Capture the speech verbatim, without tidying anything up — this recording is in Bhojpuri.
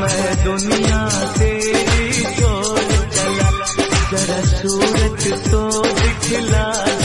मैं दुनिया तेरी छोड़ चला, जरा सूरत तो दिखला